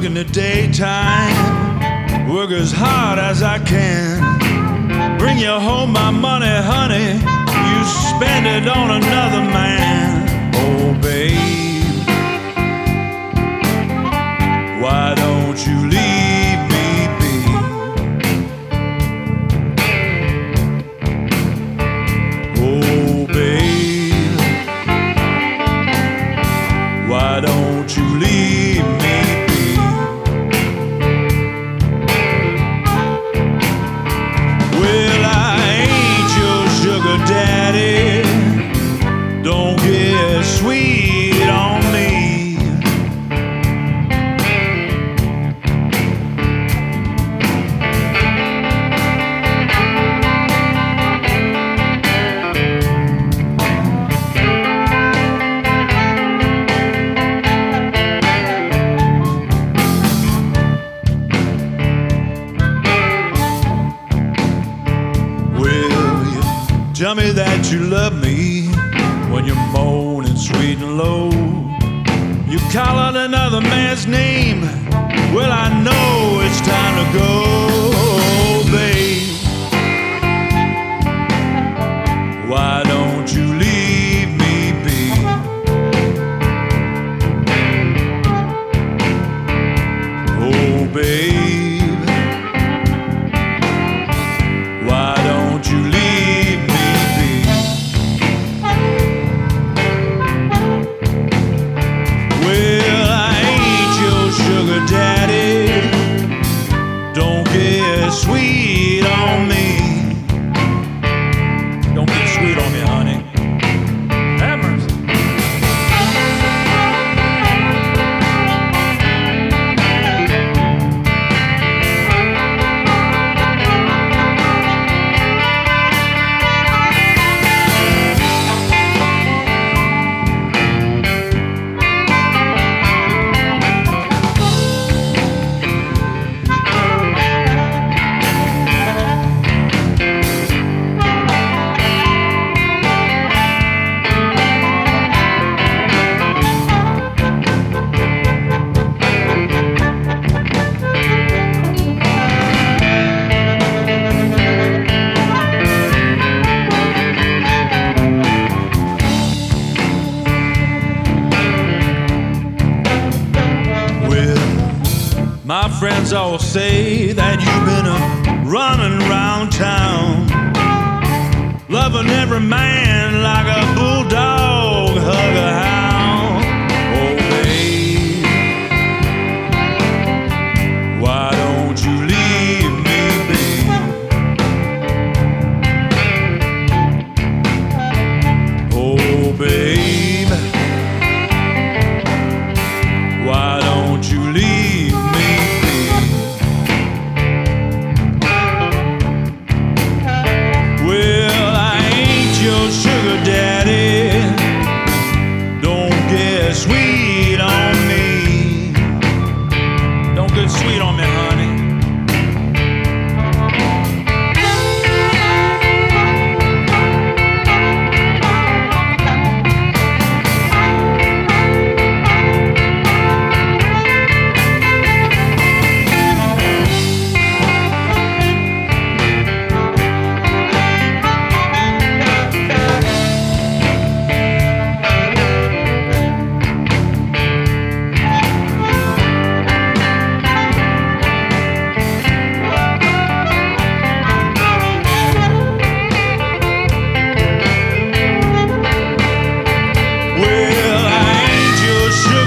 in the daytime, work as hard as I can, bring you home my money, honey, you spend it on another man. Oh, babe, why don't you leave me be? Oh, babe, why don't you leave me be? Well, I ain't your sugar daddy, don't get sweet on me. Tell me that you love me when you're moaning sweet and low. You call out another man's name, well, I know it's time to go, babe. Why don't you leave me be? Oh, babe, why don't you leave me? Daddy, don't get sweet on me. Don't get sweet on me, honey. Have mercy. My friends all say that you've been running around town, loving every man like a bulldog hug a hound. Oh, babe, why don't you leave me be? Oh, babe, why don't you leave me? Sugar daddy, don't get sweet on me. Don't get sweet on me, honey.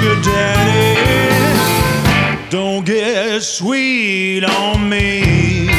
Don't get sweet on me.